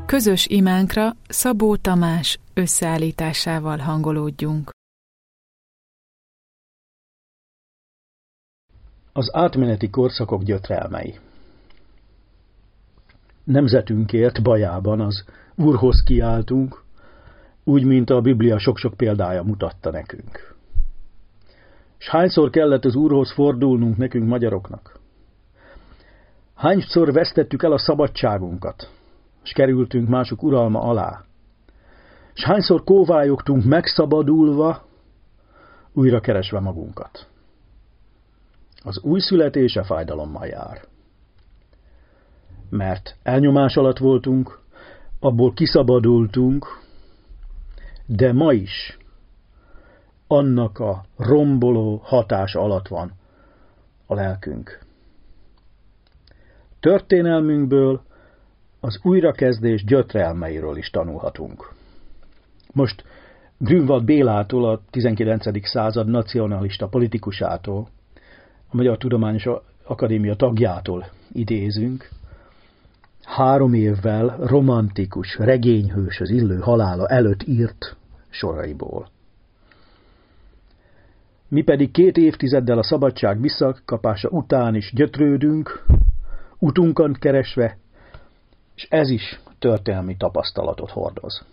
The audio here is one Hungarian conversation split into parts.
Közös imánkra Szabó Tamás összeállításával hangolódjunk. Az átmeneti korszakok gyötrelmei. Nemzetünkért bajában az Úrhoz kiáltunk, úgy, mint a Biblia sok-sok példája mutatta nekünk. S hányszor kellett az Úrhoz fordulnunk nekünk magyaroknak? Hányszor vesztettük el a szabadságunkat, s kerültünk mások uralma alá? S hányszor kóvályogtunk megszabadulva, újra keresve magunkat? Az új születése fájdalommal jár. Mert elnyomás alatt voltunk, abból kiszabadultunk, de ma is annak a romboló hatása alatt van a lelkünk. Történelmünkből az újrakezdés gyötrelmeiről is tanulhatunk. Most Grünwald Bélától, a 19. század nacionalista politikusától, a Magyar Tudományos Akadémia tagjától idézünk, 3 évvel romantikus, regényhőshöz illő halála előtt írt soraiból. Mi pedig 2 évtizeddel a szabadság visszakapása után is gyötrődünk, utunkat keresve, és ez is történelmi tapasztalatot hordoz.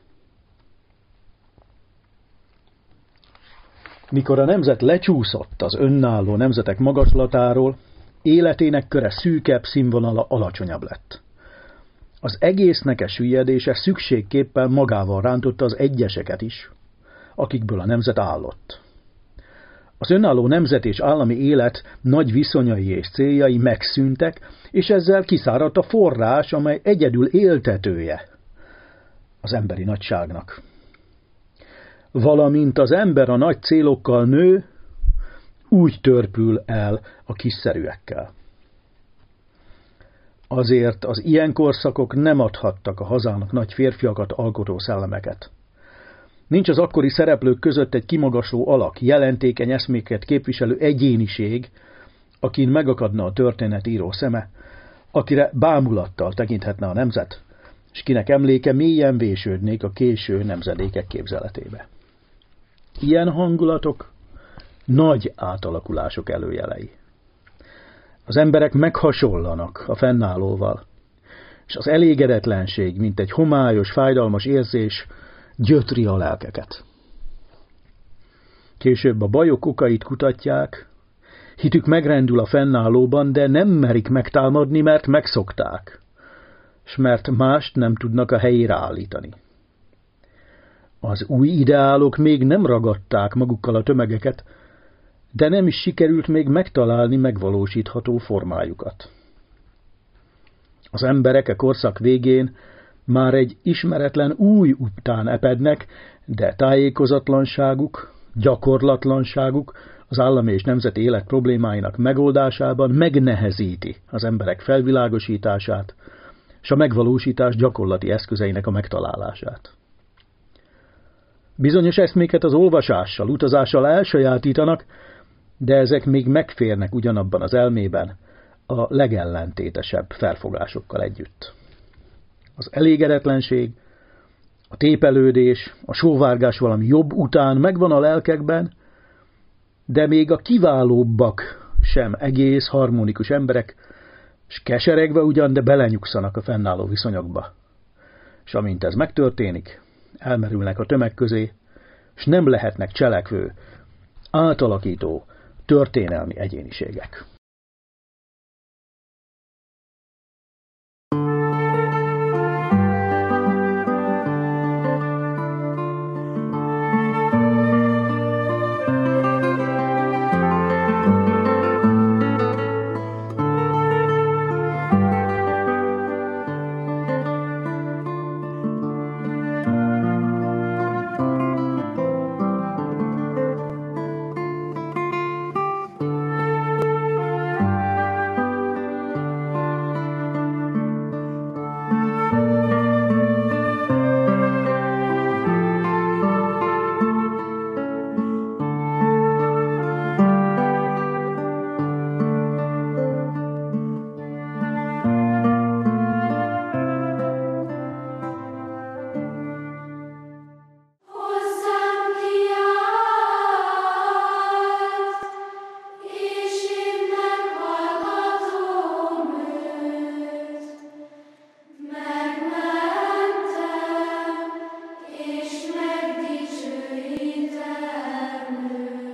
Mikor a nemzet lecsúszott az önálló nemzetek magaslatáról, életének köre szűkebb, színvonala alacsonyabb lett. Az egésznek süllyedése szükségképpen magával rántotta az egyeseket is, akikből a nemzet állott. Az önálló nemzet és állami élet nagy viszonyai és céljai megszűntek, és ezzel kiszáradt a forrás, amely egyedül éltetője az emberi nagyságnak. Valamint az ember a nagy célokkal nő, úgy törpül el a kiszerűekkel. Azért az ilyen korszakok nem adhattak a hazának nagy férfiakat alkotó szellemeket. Nincs az akkori szereplők között egy kimagasló alak, jelentékeny eszméket képviselő egyéniség, akin megakadna a történetíró szeme, akire bámulattal tekinthetne a nemzet, és kinek emléke mélyen vésődnék a késő nemzedékek képzeletébe. Ilyen hangulatok nagy átalakulások előjelei. Az emberek meghasonlanak a fennállóval, és az elégedetlenség, mint egy homályos, fájdalmas érzés gyötri a lelkeket. Később a bajok okait kutatják, hitük megrendül a fennállóban, de nem merik megtámadni, mert megszokták, s mert mást nem tudnak a helyére állítani. Az új ideálok még nem ragadták magukkal a tömegeket, de nem is sikerült még megtalálni megvalósítható formájukat. Az emberek a korszak végén már egy ismeretlen új után epednek, de tájékozatlanságuk, gyakorlatlanságuk az állami és nemzeti élet problémáinak megoldásában megnehezíti az emberek felvilágosítását, és a megvalósítás gyakorlati eszközeinek a megtalálását. Bizonyos eszméket az olvasással, utazással elsajátítanak, de ezek még megférnek ugyanabban az elmében a legellentétesebb felfogásokkal együtt. Az elégedetlenség, a tépelődés, a sóvárgás valami jobb után megvan a lelkekben, de még a kiválóbbak sem egész harmonikus emberek, s keseregve ugyan, de belenyugszanak a fennálló viszonyokba. És amint ez megtörténik, elmerülnek a tömeg közé, s nem lehetnek cselekvő, átalakító, történelmi egyéniségek.